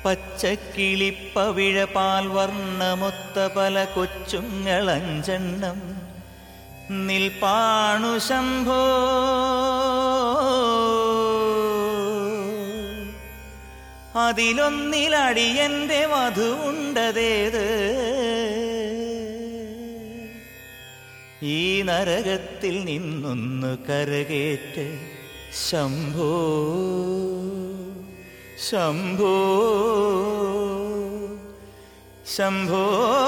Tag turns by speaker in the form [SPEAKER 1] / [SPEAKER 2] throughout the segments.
[SPEAKER 1] പച്ചക്കിളിപ്പവിഴപാൽ വർണ്ണമൊത്ത പല കൊച്ചുങ്ങളഞ്ചെണ്ണം നിൽപ്പാണു ശംഭോ. അതിലൊന്നിലടിയന്റെ വധുവുണ്ടതേത്? ഈ നരകത്തിൽ നിന്നൊന്നു കരകേറ്റ് ശംഭോ ശംഭോ ശംഭോ.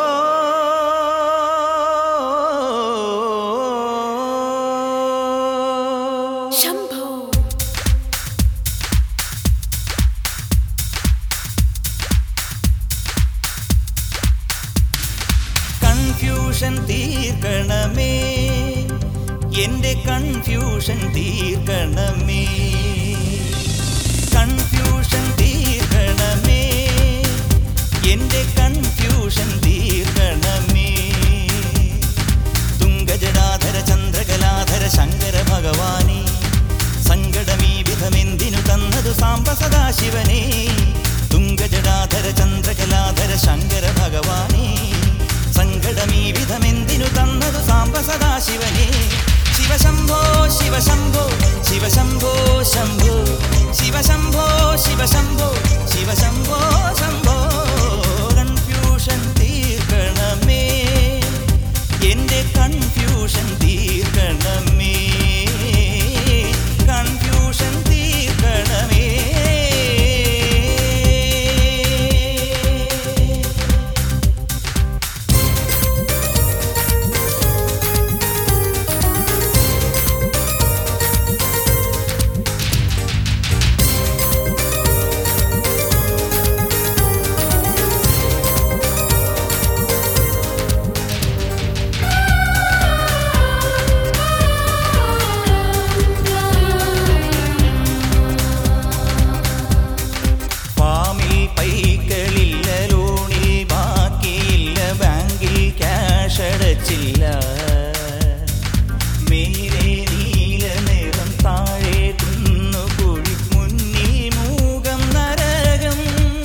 [SPEAKER 1] കൺഫ്യൂഷൻ തീർക്കണമേ, എന്റെ കൺഫ്യൂഷൻ തീർക്കണമേ. കൺഫ്യൂഷൻ തീർക്കണമേ, എന്റെ കൺഫ്യൂഷൻ തീർക്കണമേ. തുംഗജടാധര ചന്ദ്രകലാധര ശങ്കര ഭഗവാനേ, സങ്കടമീ വിധമെന്തിനു തന്നതു സാംബ സദാശിവനേ. തുംഗജടാധര ചന്ദ്രകലാധര ശങ്കര ഭഗവാനേ, സങ്കടമീ വിധമെന്തിനു തന്നതു സാംബ സദാശിവനേ. ശിവശംഭോ ശിവശംഭോ ശിവശംഭോ ശംഭോ ശിവശംഭോ ശിവശംഭോ ശിവശംഭോ ശംഭോ. കൺഫ്യൂഷൻ തീർക്കണമേ, എന്റെ കൺഫ്യൂഷൻ തീർക്കണമേ. കൺഫ്യൂഷൻ തീർക്കണമേ. മേരെ നീല നിറം താഴെ കുന്നുകുഴി മുന്നിൽ മൂകം നരകം.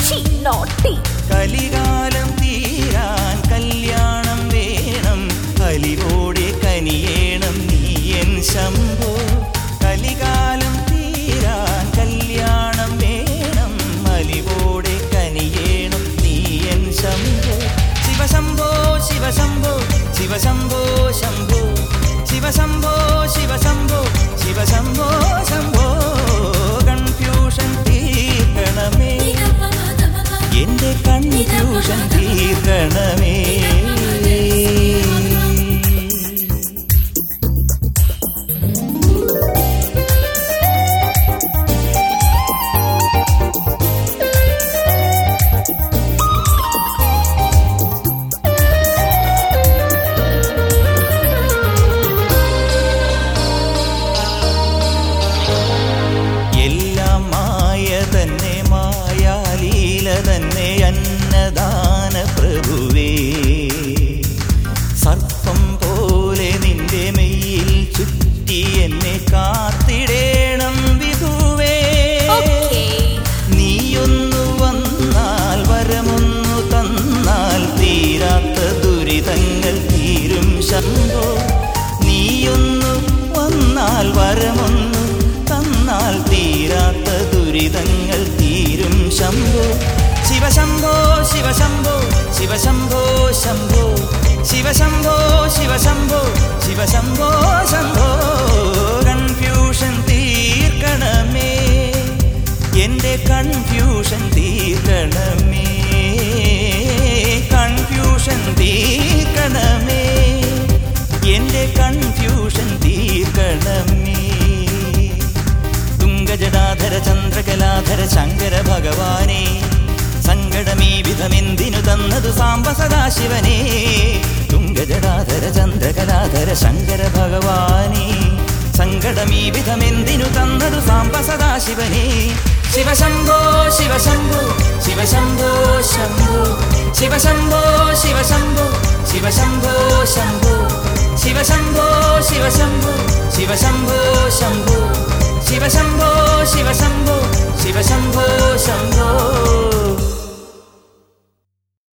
[SPEAKER 1] കലികാലം തീരാൻ കല്യാണം വേണം, കലിവോടെ കനിയേണം നീയൻ ശംഭോ. കലികാലം തീരാൻ കല്യാണം വേണം, കലിവോടെ കനിയേണം നീയൻ ശംഭോ. ശിവശംഭോ ശിവശംഭോ ശിവശംഭോ ശംഭോ ശിവശംഭോ ശിവശംഭോ ശിവശംഭോ ശംഭോ. കൺഫ്യൂഷൻ തീർക്കണമേ, എന്റെ കൺഫ്യൂഷൻ തീർക്കണമേ. തന്നെ അന്നദാന പ്രഭുവേ, സർപ്പം പോലെ നിന്റെ മെയ്യിൽ ചുറ്റി എന്നെ കാത്തിടേണം വിധുവേ. നീയൊന്നു വന്നാൽ വരമൊന്നു തന്നാൽ തീരാത്ത ദുരിതങ്ങൾ തീരും ശംഭോ. നീയൊന്നു വന്നാൽ വരമൊന്നു തന്നാൽ തീരാത്ത ദുരിതങ്ങൾ തീരും ശംഭോ. ശിവശംഭോ ശിവശംഭോ ശിവശംഭോ ശംഭോ ശിവശംഭോ ശിവശംഭോ ശിവശംഭോ ശംഭോ. കൺഫ്യൂഷൻ തീർക്കണമേ, എന്റെ കൺഫ്യൂഷൻ തീർക്കണമേ. കൺഫ്യൂഷൻ തീർക്കണമേ, എന്റെ കൺഫ്യൂഷൻ തീർക്കണമേ. തുംഗജടാധര ചന്ദ്രകലാധര ശങ്കര ഭഗവാനേ, സങ്കടമീ വിധമെന്തിനു തന്നതു സാംബ സദാശിവനേ. തുംഗജടാധര ചന്ദ്രകലാധര ശങ്കര ഭഗവാനേ, സങ്കടമീ വിധമെന്തിനു തന്നതു സാംബ സദാശിവനേ. ശിവശംഭോ ശിവശംഭോ ശിവശംഭോ ശംഭോ ശിവശംഭോ ശിവശംഭോ ശിവശംഭോ ശംഭോ ശിവശംഭോ ശിവശംഭോ ശിവശംഭോ ശംഭോ ശിവശംഭോ ശിവശംഭോ